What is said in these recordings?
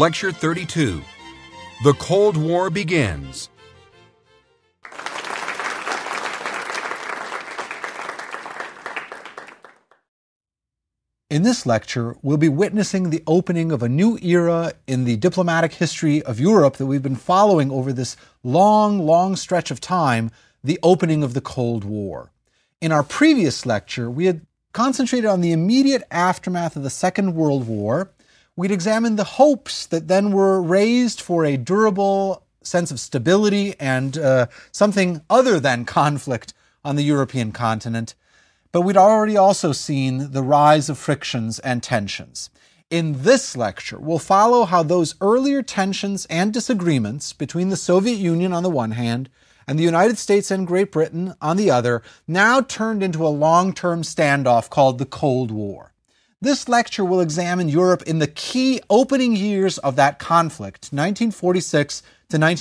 Lecture 32. The Cold War Begins. In this lecture, we'll be witnessing the opening of a new era in the diplomatic history of Europe that we've been following over this long stretch of time, the opening of the Cold War. In our previous lecture, we had concentrated on the immediate aftermath of the Second World War. We'd examined the hopes that then were raised for a durable sense of stability and something other than conflict on the European continent. But we'd already also seen the rise of frictions and tensions. In this lecture, we'll follow how those earlier tensions and disagreements between the Soviet Union on the one hand and the United States and Great Britain on the other now turned into a long-term standoff called the Cold War. This lecture will examine Europe in the key opening years of that conflict, 1946 to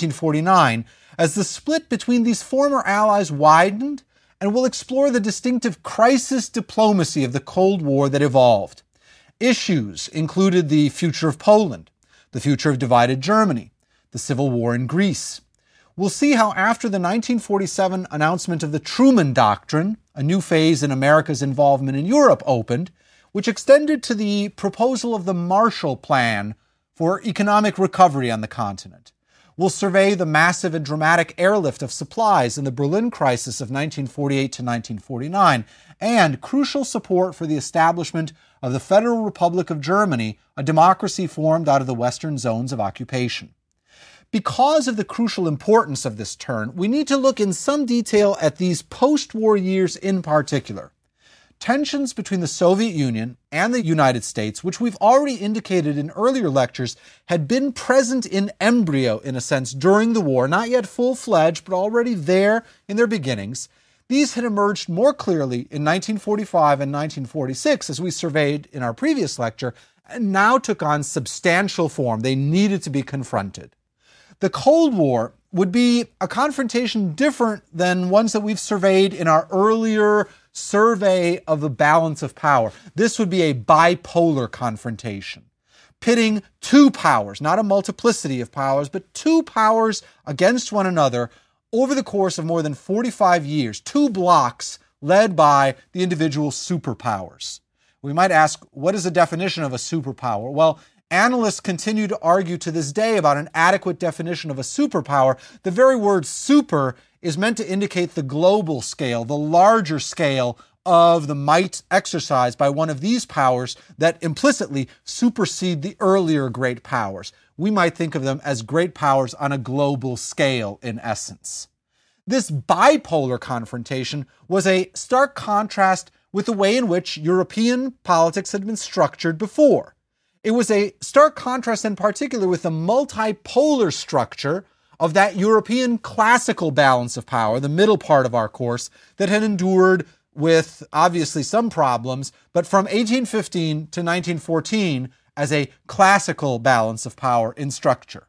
1949, as the split between these former allies widened, and we'll explore the distinctive crisis diplomacy of the Cold War that evolved. Issues included the future of Poland, the future of divided Germany, the civil war in Greece. We'll see how after the 1947 announcement of the Truman Doctrine, a new phase in America's involvement in Europe opened, which extended to the proposal of the Marshall Plan for economic recovery on the continent. We'll survey the massive and dramatic airlift of supplies in the Berlin crisis of 1948 to 1949, and crucial support for the establishment of the Federal Republic of Germany, a democracy formed out of the Western zones of occupation. Because of the crucial importance of this turn, we need to look in some detail at these post-war years in particular. Tensions between the Soviet Union and the United States, which we've already indicated in earlier lectures, had been present in embryo, in a sense, during the war, not yet full-fledged, but already there in their beginnings. These had emerged more clearly in 1945 and 1946, as we surveyed in our previous lecture, and now took on substantial form. They needed to be confronted. The Cold War would be a confrontation different than ones that we've surveyed in our earlier survey of the balance of power. This would be a bipolar confrontation, pitting two powers, not a multiplicity of powers, but two powers against one another over the course of more than 45 years, two blocks led by the individual superpowers. We might ask, what is the definition of a superpower? Well, analysts continue to argue to this day about an adequate definition of a superpower. The very word super is meant to indicate the global scale, the larger scale of the might exercised by one of these powers that implicitly supersede the earlier great powers. We might think of them as great powers on a global scale in essence. This bipolar confrontation was a stark contrast with the way in which European politics had been structured before. It was a stark contrast in particular with the multipolar structure of that European classical balance of power, the middle part of our course, that had endured with obviously some problems, but from 1815 to 1914 as a classical balance of power in structure.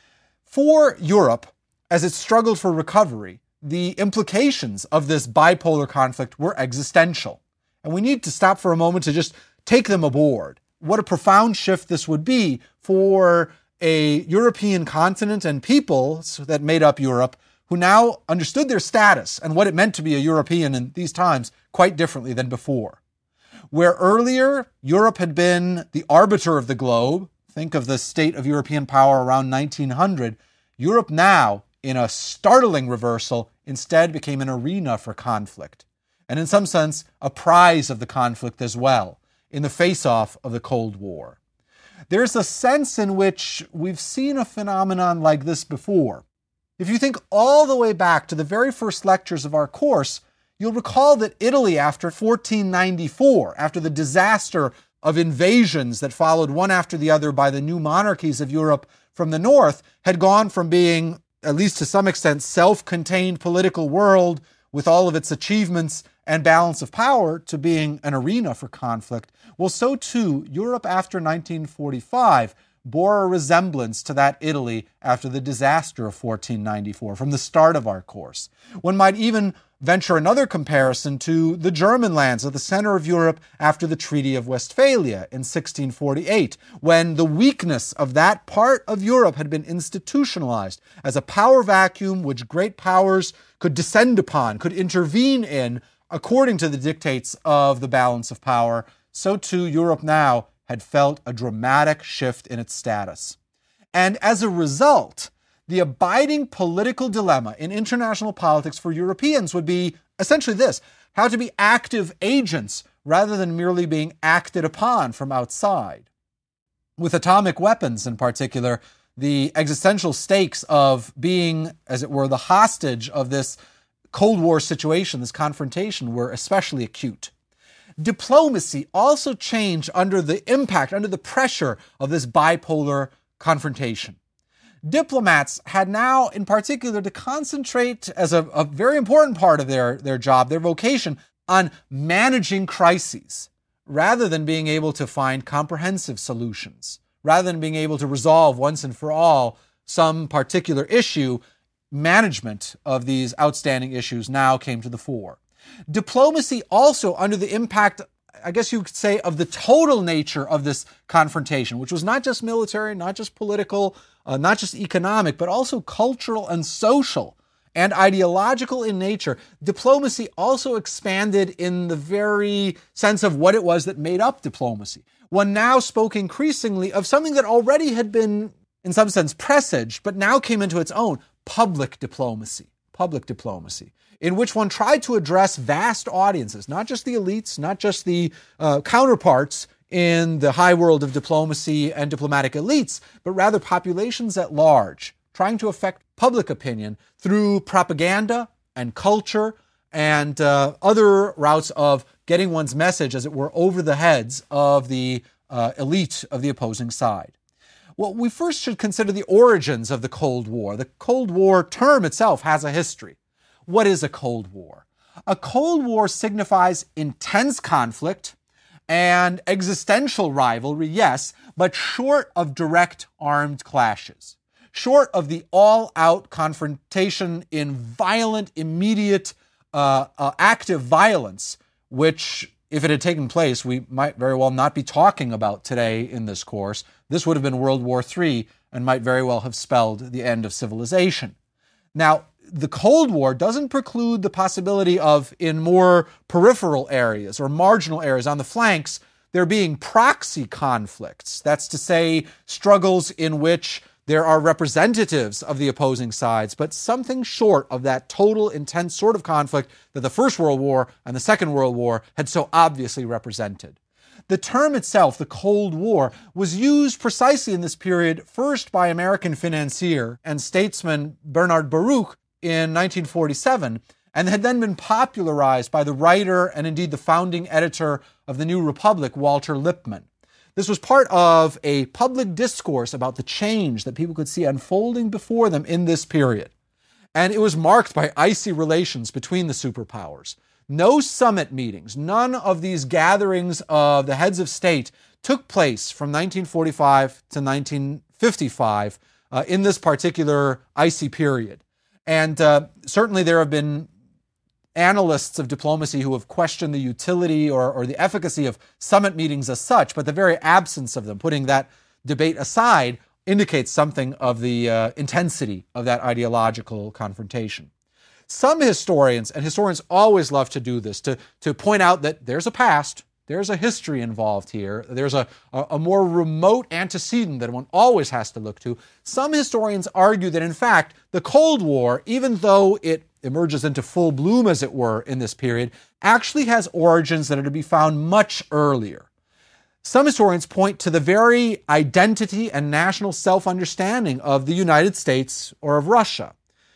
For Europe, as it struggled for recovery, the implications of this bipolar conflict were existential. And we need to stop for a moment to just take them aboard. What a profound shift this would be for a European continent and peoples that made up Europe who now understood their status and what it meant to be a European in these times quite differently than before. Where earlier Europe had been the arbiter of the globe, think of the state of European power around 1900, Europe now, in a startling reversal, instead became an arena for conflict. And in some sense, a prize of the conflict as well, in the face-off of the Cold War. There's a sense in which we've seen a phenomenon like this before. If you think all the way back to the very first lectures of our course, you'll recall that Italy after 1494, after the disaster of invasions that followed one after the other by the new monarchies of Europe from the north, had gone from being, at least to some extent, self-contained political world with all of its achievements and balance of power to being an arena for conflict. Well, so too, Europe after 1945 bore a resemblance to that Italy after the disaster of 1494 from the start of our course. One might even venture another comparison to the German lands at the center of Europe after the Treaty of Westphalia in 1648, when the weakness of that part of Europe had been institutionalized as a power vacuum which great powers could descend upon, could intervene in, according to the dictates of the balance of power. So too Europe now had felt a dramatic shift in its status. And as a result, the abiding political dilemma in international politics for Europeans would be essentially this: how to be active agents rather than merely being acted upon from outside. With atomic weapons in particular, the existential stakes of being, as it were, the hostage of this Cold War situation, this confrontation, were especially acute. Diplomacy also changed under the impact, under the pressure of this bipolar confrontation. Diplomats had now, in particular, to concentrate as a very important part of their job, their vocation, on managing crises, rather than being able to find comprehensive solutions, rather than being able to resolve once and for all some particular issue. Management of these outstanding issues now came to the fore. Diplomacy also, under the impact, I guess you could say, of the total nature of this confrontation, which was not just military, not just political, not just economic, but also cultural and social and ideological in nature. Diplomacy also expanded in the very sense of what it was that made up diplomacy. One now spoke increasingly of something that already had been, in some sense, presaged, but now came into its own: public diplomacy, in which one tried to address vast audiences, not just the elites, not just the counterparts in the high world of diplomacy and diplomatic elites, but rather populations at large, trying to affect public opinion through propaganda and culture and other routes of getting one's message, as it were, over the heads of the elite of the opposing side. Well, we first should consider the origins of the Cold War. The Cold War term itself has a history. What is a Cold War? A Cold War signifies intense conflict and existential rivalry, yes, but short of direct armed clashes, short of the all-out confrontation in violent, immediate, active violence, which, if it had taken place, we might very well not be talking about today in this course. This would have been World War III and might very well have spelled the end of civilization. Now, the Cold War doesn't preclude the possibility of, in more peripheral areas or marginal areas on the flanks, there being proxy conflicts. That's to say, struggles in which there are representatives of the opposing sides, but something short of that total, intense sort of conflict that the First World War and the Second World War had so obviously represented. The term itself, the Cold War, was used precisely in this period, first by American financier and statesman Bernard Baruch in 1947, and had then been popularized by the writer and indeed the founding editor of the New Republic, Walter Lippmann. This was part of a public discourse about the change that people could see unfolding before them in this period. And it was marked by icy relations between the superpowers. No summit meetings, none of these gatherings of the heads of state took place from 1945 to 1955 in this particular icy period. And certainly there have been analysts of diplomacy who have questioned the utility or the efficacy of summit meetings as such, but the very absence of them, putting that debate aside, indicates something of the intensity of that ideological confrontation. Some historians, and historians always love to do this, to point out that there's a past, there's a history involved here, there's a more remote antecedent that one always has to look to. Some historians argue that, in fact, the Cold War, even though it emerges into full bloom, as it were, in this period, actually has origins that are to be found much earlier. Some historians point to the very identity and national self-understanding of the United States or of Russia,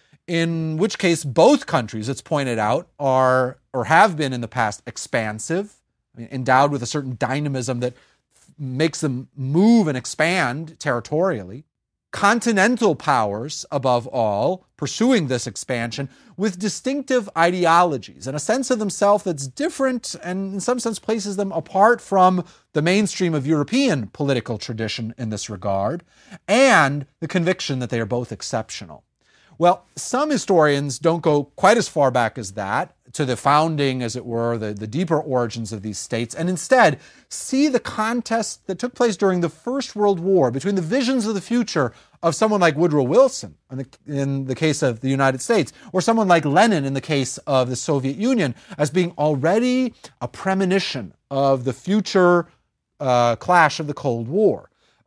in which case both countries, it's pointed out, are or have been in the past expansive, endowed with a certain dynamism that makes them move and expand territorially. Continental powers, above all, pursuing this expansion with distinctive ideologies and a sense of themselves that's different and in some sense places them apart from the mainstream of European political tradition in this regard, and the conviction that they are both exceptional. Well, some historians don't go quite as far back as that, to the founding, as it were, the deeper origins of these states, and instead see the contest that took place during the First World War between the visions of the future of someone like Woodrow Wilson in the case of the United States, or someone like Lenin in the case of the Soviet Union, as being already a premonition of the future clash of the Cold War.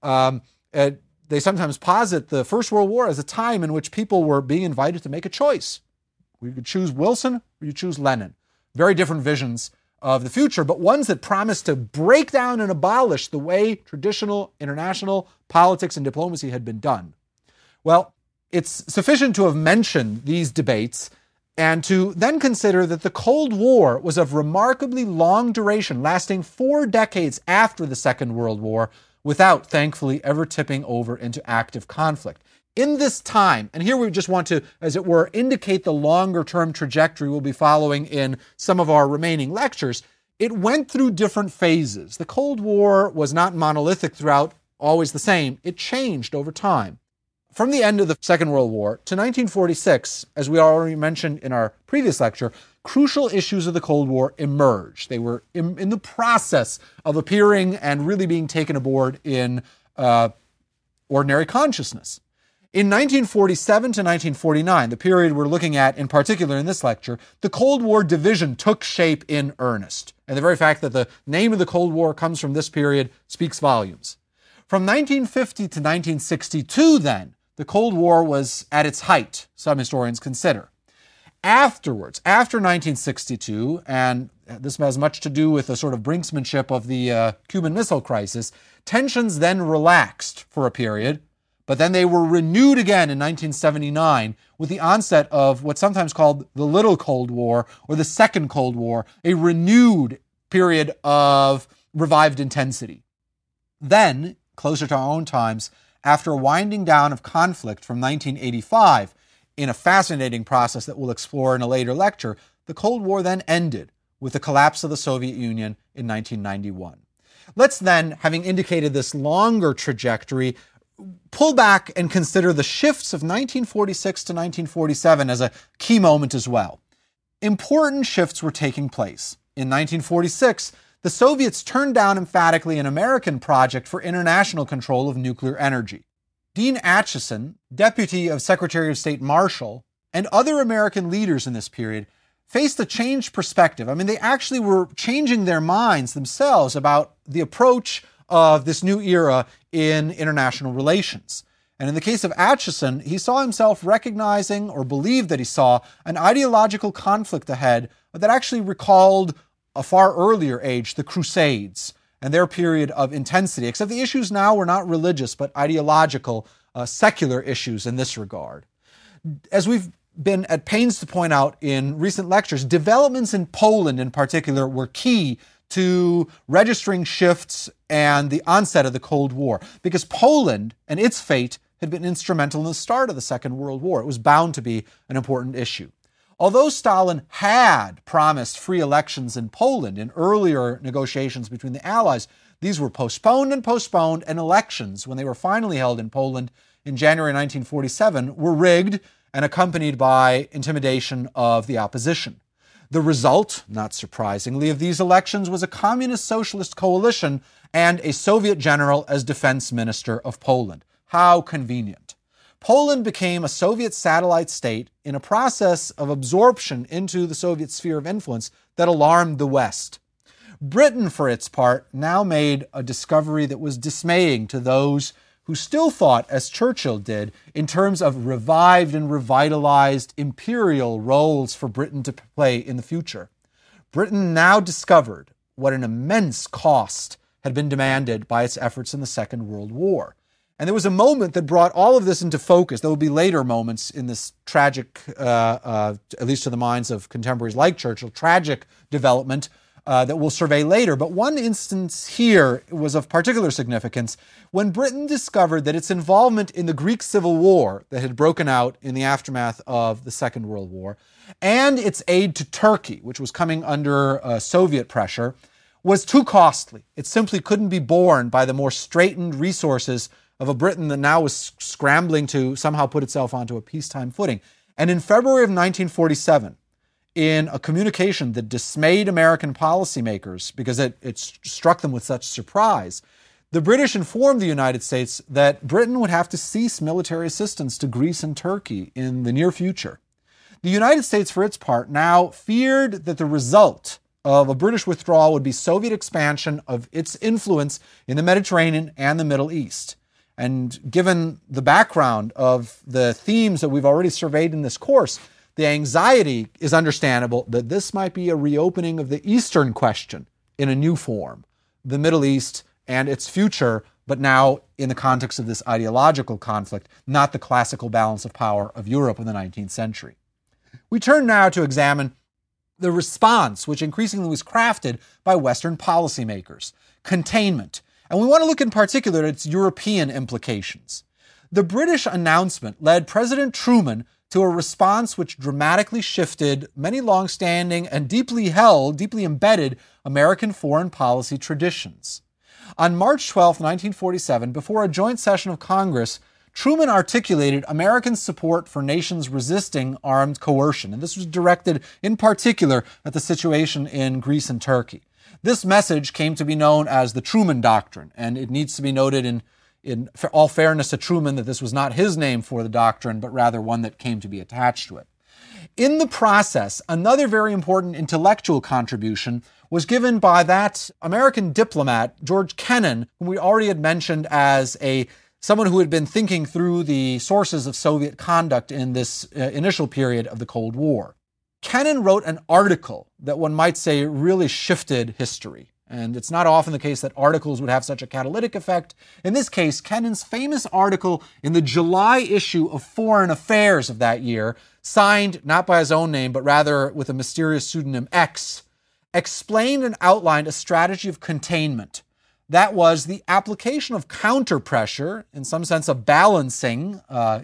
They sometimes posit the First World War as a time in which people were being invited to make a choice. You could choose Wilson or you choose Lenin. Very different visions of the future, but ones that promise to break down and abolish the way traditional international politics and diplomacy had been done. Well, it's sufficient to have mentioned these debates and to then consider that the Cold War was of remarkably long duration, lasting 4 decades after the Second World War, without, thankfully, ever tipping over into active conflict. In this time, and here we just want to, as it were, indicate the longer-term trajectory we'll be following in some of our remaining lectures, it went through different phases. The Cold War was not monolithic throughout, always the same. It changed over time. From the end of the Second World War to 1946, as we already mentioned in our previous lecture, crucial issues of the Cold War emerged. They were in the process of appearing and really being taken aboard in ordinary consciousness. In 1947 to 1949, the period we're looking at in particular in this lecture, the Cold War division took shape in earnest. And the very fact that the name of the Cold War comes from this period speaks volumes. From 1950 to 1962, then, the Cold War was at its height, some historians consider. Afterwards, after 1962, and this has much to do with the sort of brinksmanship of the Cuban Missile Crisis, tensions then relaxed for a period, but then they were renewed again in 1979 with the onset of what's sometimes called the Little Cold War or the Second Cold War, a renewed period of revived intensity. Then, closer to our own times, after a winding down of conflict from 1985, in a fascinating process that we'll explore in a later lecture, the Cold War then ended with the collapse of the Soviet Union in 1991. Let's then, having indicated this longer trajectory, pull back and consider the shifts of 1946 to 1947 as a key moment as well. Important shifts were taking place. In 1946, the Soviets turned down emphatically an American project for international control of nuclear energy. Dean Acheson, deputy of Secretary of State Marshall, and other American leaders in this period faced a changed perspective. I mean, they actually were changing their minds themselves about the approach of this new era in international relations. And in the case of Acheson, he saw himself recognizing, or believed that he saw, an ideological conflict ahead that actually recalled a far earlier age, the Crusades, and their period of intensity, except the issues now were not religious, but ideological, secular issues in this regard. As we've been at pains to point out in recent lectures, developments in Poland in particular were key to registering shifts and the onset of the Cold War, because Poland and its fate had been instrumental in the start of the Second World War. It was bound to be an important issue. Although Stalin had promised free elections in Poland in earlier negotiations between the Allies, these were postponed, and elections, when they were finally held in Poland in January 1947, were rigged and accompanied by intimidation of the opposition. The result, not surprisingly, of these elections was a communist-socialist coalition and a Soviet general as defense minister of Poland. How convenient. Poland became a Soviet satellite state in a process of absorption into the Soviet sphere of influence that alarmed the West. Britain, for its part, now made a discovery that was dismaying to those who still thought, as Churchill did, in terms of revived and revitalized imperial roles for Britain to play in the future. Britain now discovered what an immense cost had been demanded by its efforts in the Second World War. And there was a moment that brought all of this into focus. There will be later moments in this tragic, at least to the minds of contemporaries like Churchill, tragic development that we'll survey later. But one instance here was of particular significance when Britain discovered that its involvement in the Greek Civil War that had broken out in the aftermath of the Second World War, and its aid to Turkey, which was coming under Soviet pressure, was too costly. It simply couldn't be borne by the more straitened resources of a Britain that now was scrambling to somehow put itself onto a peacetime footing. And in February of 1947, in a communication that dismayed American policymakers because it struck them with such surprise, the British informed the United States that Britain would have to cease military assistance to Greece and Turkey in the near future. The United States, for its part, now feared that the result of a British withdrawal would be Soviet expansion of its influence in the Mediterranean and the Middle East. And given the background of the themes that we've already surveyed in this course, the anxiety is understandable that this might be a reopening of the Eastern question in a new form, the Middle East and its future, but now in the context of this ideological conflict, not the classical balance of power of Europe in the 19th century. We turn now to examine the response, which increasingly was crafted by Western policymakers, containment. And we want to look in particular at its European implications. The British announcement led President Truman to a response which dramatically shifted many long-standing and deeply embedded American foreign policy traditions. On March 12, 1947, before a joint session of Congress, Truman articulated American support for nations resisting armed coercion, and this was directed in particular at the situation in Greece and Turkey. This message came to be known as the Truman Doctrine, and it needs to be noted in all fairness to Truman that this was not his name for the doctrine, but rather one that came to be attached to it. In the process, another very important intellectual contribution was given by that American diplomat, George Kennan, whom we already had mentioned as someone who had been thinking through the sources of Soviet conduct in this initial period of the Cold War. Kennan wrote an article that one might say really shifted history. And it's not often the case that articles would have such a catalytic effect. In this case, Kennan's famous article in the July issue of Foreign Affairs of that year, signed not by his own name, but rather with a mysterious pseudonym X, explained and outlined a strategy of containment. That was the application of counter-pressure, in some sense of balancing,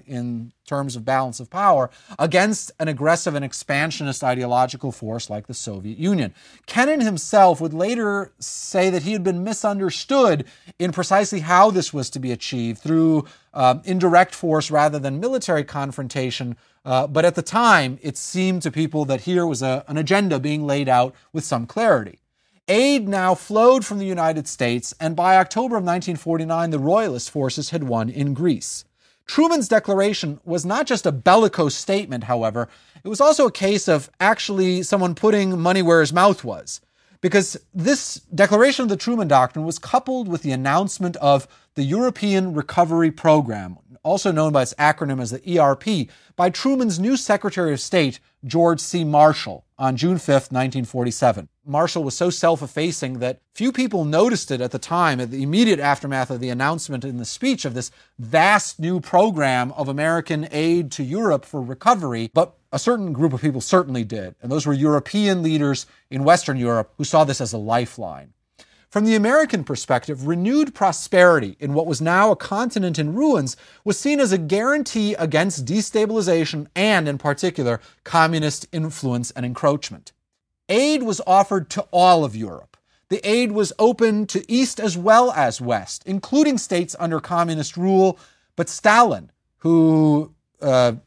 in terms of balance of power, against an aggressive and expansionist ideological force like the Soviet Union. Kennan himself would later say that he had been misunderstood in precisely how this was to be achieved, through indirect force rather than military confrontation. But at the time, it seemed to people that here was an agenda being laid out with some clarity. Aid now flowed from the United States, and by October of 1949, the Royalist forces had won in Greece. Truman's declaration was not just a bellicose statement, however. It was also a case of actually someone putting money where his mouth was, because this declaration of the Truman Doctrine was coupled with the announcement of the European Recovery Program, also known by its acronym as the ERP, by Truman's new Secretary of State, George C. Marshall, on June 5, 1947. Marshall was so self-effacing that few people noticed it at the time, at the immediate aftermath of the announcement in the speech of this vast new program of American aid to Europe for recovery, but a certain group of people certainly did, and those were European leaders in Western Europe who saw this as a lifeline. From the American perspective, renewed prosperity in what was now a continent in ruins was seen as a guarantee against destabilization and, in particular, communist influence and encroachment. Aid was offered to all of Europe. The aid was open to East as well as West, including states under communist rule, but Stalin, who, from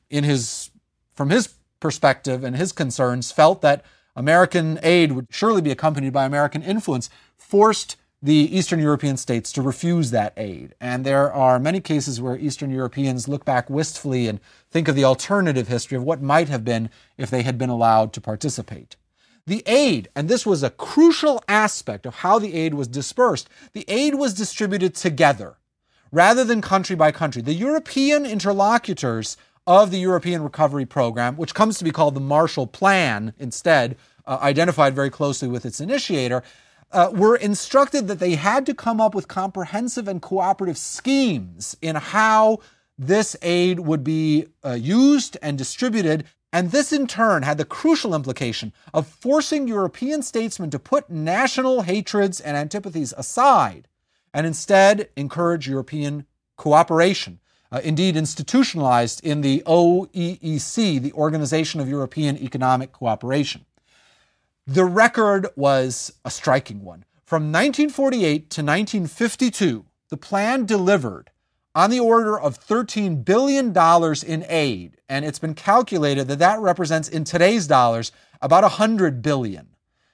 his perspective and his concerns, felt that American aid would surely be accompanied by American influence, forced the Eastern European states to refuse that aid. And there are many cases where Eastern Europeans look back wistfully and think of the alternative history of what might have been if they had been allowed to participate. The aid, and this was a crucial aspect of how the aid was dispersed, the aid was distributed together rather than country by country. The European interlocutors of the European Recovery Program, which comes to be called the Marshall Plan instead, identified very closely with its initiator, were instructed that they had to come up with comprehensive and cooperative schemes in how this aid would be used and distributed. And this in turn had the crucial implication of forcing European statesmen to put national hatreds and antipathies aside and instead encourage European cooperation, indeed institutionalized in the OEEC, the Organization of European Economic Cooperation. The record was a striking one. From 1948 to 1952, the plan delivered on the order of $13 billion in aid. And it's been calculated that that represents, in today's dollars, about $100 billion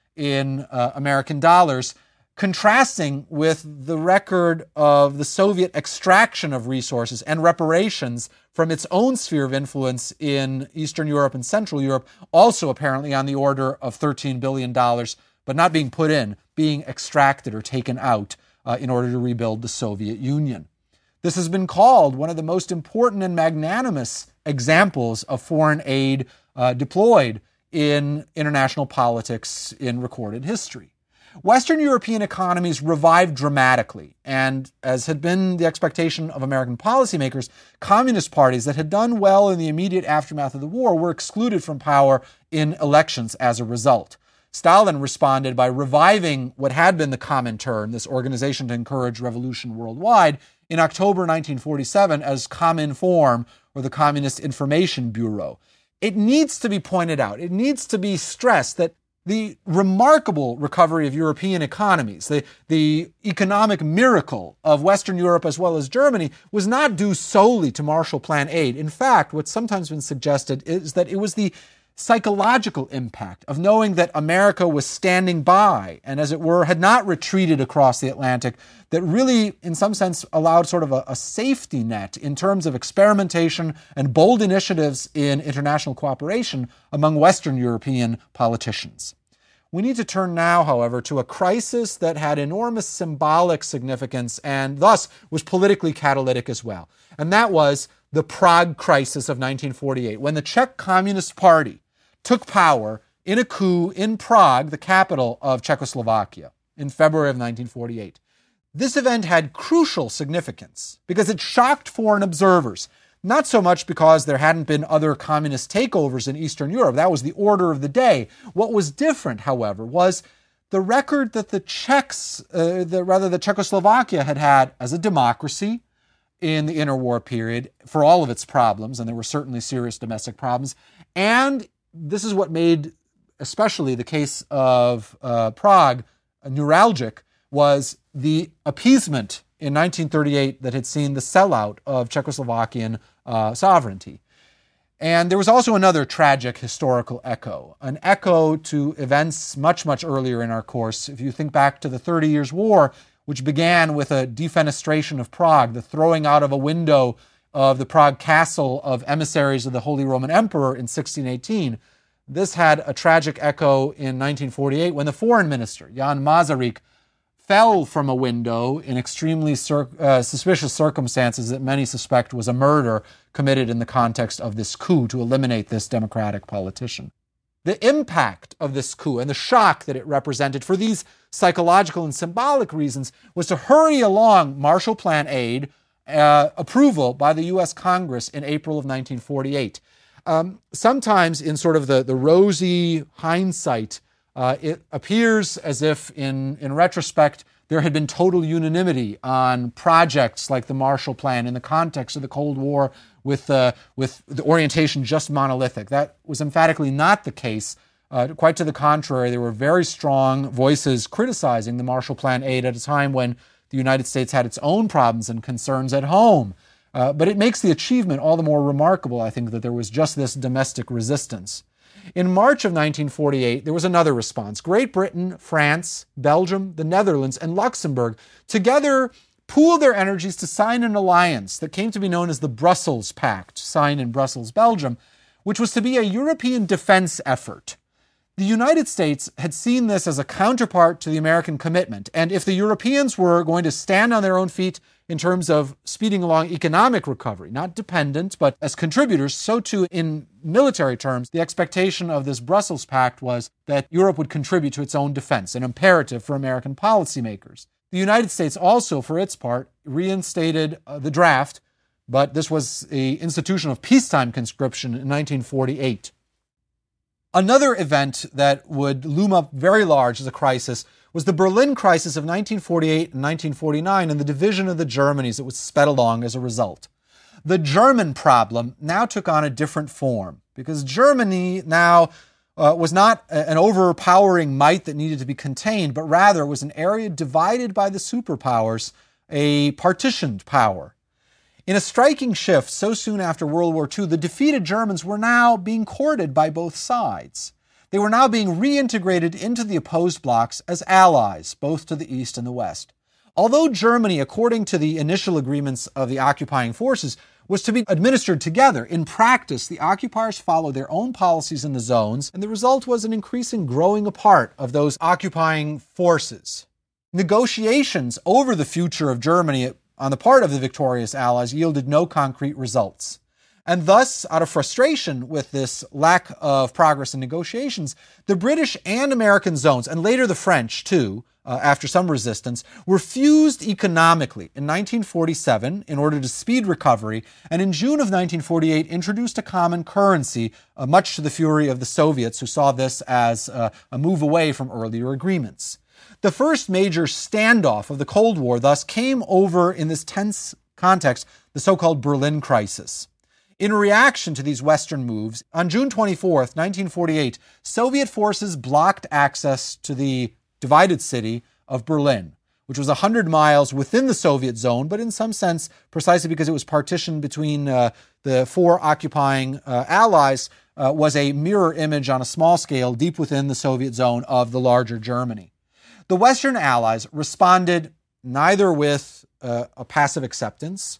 in American dollars, contrasting with the record of the Soviet extraction of resources and reparations from its own sphere of influence in Eastern Europe and Central Europe, also apparently on the order of $13 billion, but not being put in, being extracted or taken out in order to rebuild the Soviet Union. This has been called one of the most important and magnanimous examples of foreign aid deployed in international politics in recorded history. Western European economies revived dramatically, and as had been the expectation of American policymakers, communist parties that had done well in the immediate aftermath of the war were excluded from power in elections as a result. Stalin responded by reviving what had been the Comintern, this organization to encourage revolution worldwide, in October 1947 as Cominform, or the Communist Information Bureau. It needs to be pointed out, it needs to be stressed that the remarkable recovery of European economies, the economic miracle of Western Europe as well as Germany, was not due solely to Marshall Plan aid. In fact, what's sometimes been suggested is that it was the psychological impact of knowing that America was standing by and, as it were, had not retreated across the Atlantic that really, in some sense, allowed sort of a safety net in terms of experimentation and bold initiatives in international cooperation among Western European politicians. We need to turn now, however, to a crisis that had enormous symbolic significance and thus was politically catalytic as well. And that was the Prague crisis of 1948, when the Czech Communist Party took power in a coup in Prague, the capital of Czechoslovakia, in February of 1948. This event had crucial significance because it shocked foreign observers, not so much because there hadn't been other communist takeovers in Eastern Europe. That was the order of the day. What was different, however, was the record that the Czechoslovakia had had as a democracy in the interwar period for all of its problems, and there were certainly serious domestic problems. And this is what made especially the case of Prague neuralgic, was the appeasement in 1938 that had seen the sellout of Czechoslovakian sovereignty. And there was also another tragic historical echo, an echo to events much, much earlier in our course. If you think back to the 30 Years' War, which began with a defenestration of Prague, the throwing out of a window of the Prague castle of emissaries of the Holy Roman Emperor in 1618. This had a tragic echo in 1948 when the foreign minister, Jan Masaryk, fell from a window in extremely suspicious circumstances that many suspect was a murder committed in the context of this coup to eliminate this democratic politician. The impact of this coup and the shock that it represented for these psychological and symbolic reasons was to hurry along Marshall Plan aid approval by the U.S. Congress in April of 1948. Sometimes in sort of the rosy hindsight, it appears as if in retrospect there had been total unanimity on projects like the Marshall Plan in the context of the Cold War with the orientation just monolithic. That was emphatically not the case. Quite to the contrary, there were very strong voices criticizing the Marshall Plan aid at a time when the United States had its own problems and concerns at home. But it makes the achievement all the more remarkable, I think, that there was just this domestic resistance. In March of 1948, there was another response. Great Britain, France, Belgium, the Netherlands, and Luxembourg together pooled their energies to sign an alliance that came to be known as the Brussels Pact, signed in Brussels, Belgium, which was to be a European defense effort. The United States had seen this as a counterpart to the American commitment, and if the Europeans were going to stand on their own feet in terms of speeding along economic recovery, not dependent, but as contributors, so too in military terms, the expectation of this Brussels Pact was that Europe would contribute to its own defense, an imperative for American policymakers. The United States also, for its part, reinstated the draft, but this was an institution of peacetime conscription in 1948. Another event that would loom up very large as a crisis was the Berlin crisis of 1948 and 1949 and the division of the Germanies that was sped along as a result. The German problem now took on a different form because Germany now was not an overpowering might that needed to be contained, but rather was an area divided by the superpowers, a partitioned power. In a striking shift so soon after World War II, the defeated Germans were now being courted by both sides. They were now being reintegrated into the opposed blocs as allies, both to the east and the west. Although Germany, according to the initial agreements of the occupying forces, was to be administered together, in practice, the occupiers followed their own policies in the zones, and the result was an increasing growing apart of those occupying forces. Negotiations over the future of Germany on the part of the victorious Allies yielded no concrete results. And thus, out of frustration with this lack of progress in negotiations, the British and American zones, and later the French too, after some resistance, were fused economically in 1947 in order to speed recovery, and in June of 1948 introduced a common currency, much to the fury of the Soviets, who saw this as a move away from earlier agreements. The first major standoff of the Cold War, thus, came over in this tense context, the so-called Berlin Crisis. In reaction to these Western moves, on June 24th, 1948, Soviet forces blocked access to the divided city of Berlin, which was 100 miles within the Soviet zone, but in some sense, precisely because it was partitioned between the four occupying allies, was a mirror image on a small scale deep within the Soviet zone of the larger Germany. The Western Allies responded neither with a passive acceptance,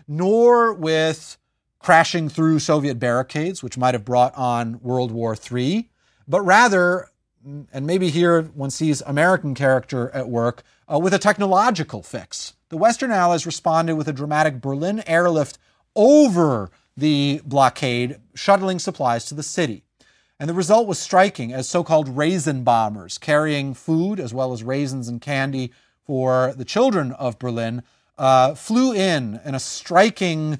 nor with crashing through Soviet barricades, which might have brought on World War III, but rather, and maybe here one sees American character at work, with a technological fix. The Western Allies responded with a dramatic Berlin airlift over the blockade, shuttling supplies to the city. And the result was striking, as so-called raisin bombers, carrying food as well as raisins and candy for the children of Berlin, flew in a striking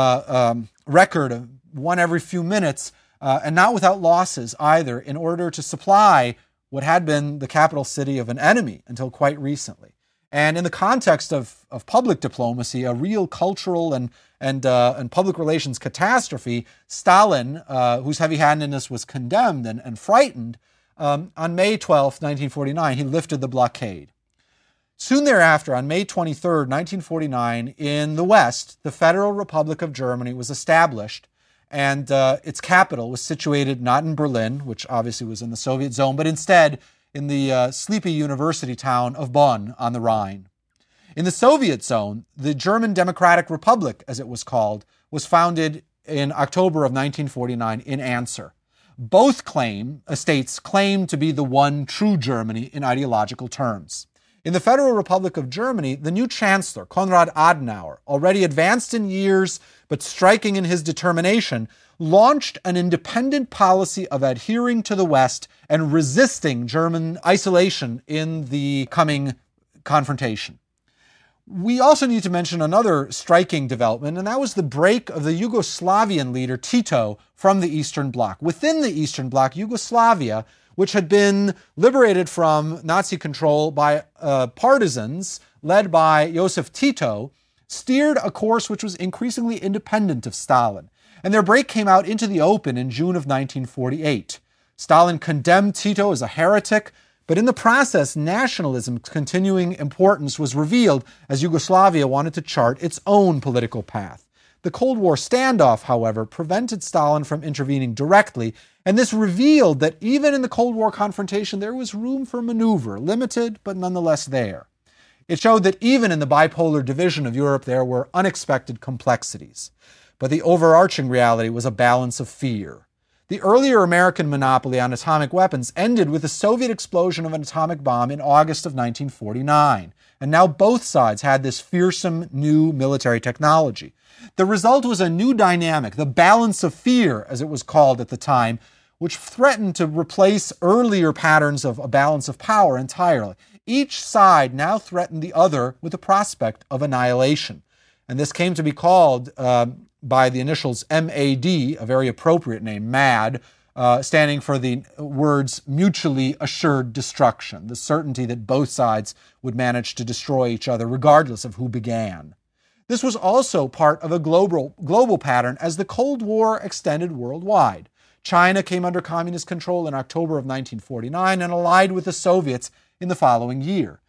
record of one every few minutes, and not without losses either, in order to supply what had been the capital city of an enemy until quite recently. And in the context of public diplomacy, a real cultural and public relations catastrophe, Stalin, whose heavy-handedness was condemned and frightened, on May 12, 1949, he lifted the blockade. Soon thereafter, on May 23, 1949, in the West, the Federal Republic of Germany was established, and its capital was situated not in Berlin, which obviously was in the Soviet zone, but instead in the sleepy university town of Bonn on the Rhine. In the Soviet zone, the German Democratic Republic, as it was called, was founded in October of 1949 in Answer. Both states claim to be the one true Germany in ideological terms. In the Federal Republic of Germany, the new chancellor, Konrad Adenauer, already advanced in years but striking in his determination, launched an independent policy of adhering to the West and resisting German isolation in the coming confrontation. We also need to mention another striking development, and that was the break of the Yugoslavian leader Tito from the Eastern Bloc. Within the Eastern Bloc, Yugoslavia, which had been liberated from Nazi control by partisans led by Joseph Tito, steered a course which was increasingly independent of Stalin. And their break came out into the open in June of 1948. Stalin condemned Tito as a heretic, but in the process, nationalism's continuing importance was revealed as Yugoslavia wanted to chart its own political path. The Cold War standoff, however, prevented Stalin from intervening directly, and this revealed that even in the Cold War confrontation, there was room for maneuver, limited, but nonetheless there. It showed that even in the bipolar division of Europe, there were unexpected complexities. But the overarching reality was a balance of fear. The earlier American monopoly on atomic weapons ended with the Soviet explosion of an atomic bomb in August of 1949. And now both sides had this fearsome new military technology. The result was a new dynamic, the balance of fear, as it was called at the time, which threatened to replace earlier patterns of a balance of power entirely. Each side now threatened the other with the prospect of annihilation. And this came to be called by the initials MAD, a very appropriate name, MAD, standing for the words mutually assured destruction, the certainty that both sides would manage to destroy each other regardless of who began. This was also part of a global pattern as the Cold War extended worldwide. China came under communist control in October of 1949 and allied with the Soviets in the following year.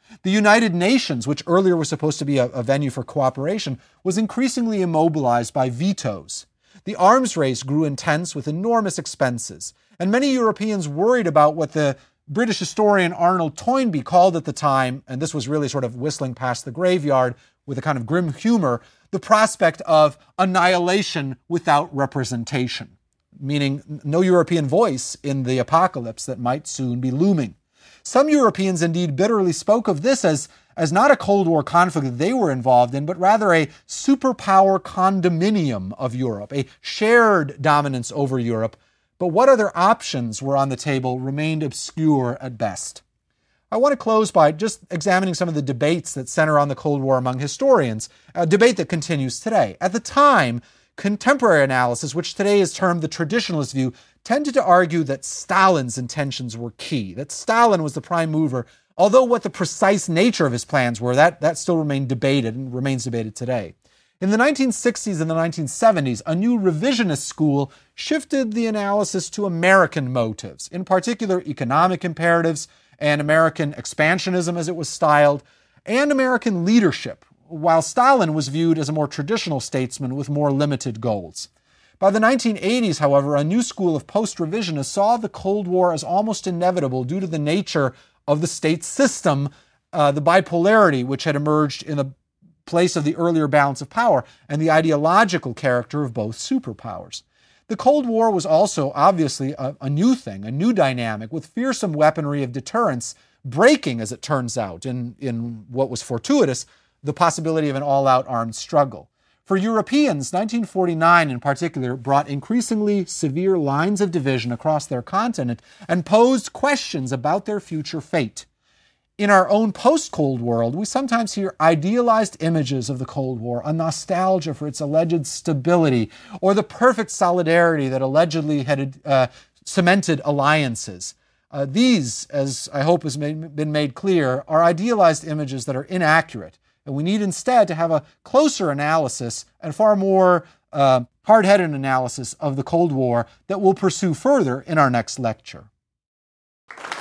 The United Nations, which earlier was supposed to be a venue for cooperation, was increasingly immobilized by vetoes. The arms race grew intense with enormous expenses, and many Europeans worried about what the British historian Arnold Toynbee called at the time, and this was really sort of whistling past the graveyard with a kind of grim humor, the prospect of annihilation without representation, meaning no European voice in the apocalypse that might soon be looming. Some Europeans indeed bitterly spoke of this as not a Cold War conflict that they were involved in, but rather a superpower condominium of Europe, a shared dominance over Europe. But what other options were on the table remained obscure at best. I want to close by just examining some of the debates that center on the Cold War among historians, a debate that continues today. At the time, contemporary analysis, which today is termed the traditionalist view, tended to argue that Stalin's intentions were key, that Stalin was the prime mover, although what the precise nature of his plans were, that still remained debated and remains debated today. In the 1960s and the 1970s, a new revisionist school shifted the analysis to American motives, in particular economic imperatives and American expansionism, as it was styled, and American leadership, while Stalin was viewed as a more traditional statesman with more limited goals. By the 1980s, however, a new school of post-revisionists saw the Cold War as almost inevitable due to the nature of the state system, the bipolarity which had emerged in the place of the earlier balance of power, and the ideological character of both superpowers. The Cold War was also obviously a new thing, a new dynamic, with fearsome weaponry of deterrence breaking, as it turns out, in what was fortuitous, the possibility of an all-out armed struggle. For Europeans, 1949 in particular brought increasingly severe lines of division across their continent and posed questions about their future fate. In our own post-Cold world, we sometimes hear idealized images of the Cold War, a nostalgia for its alleged stability, or the perfect solidarity that allegedly had cemented alliances. These, as I hope has been made clear, are idealized images that are inaccurate. And we need instead to have a closer analysis and far more hard-headed analysis of the Cold War that we'll pursue further in our next lecture.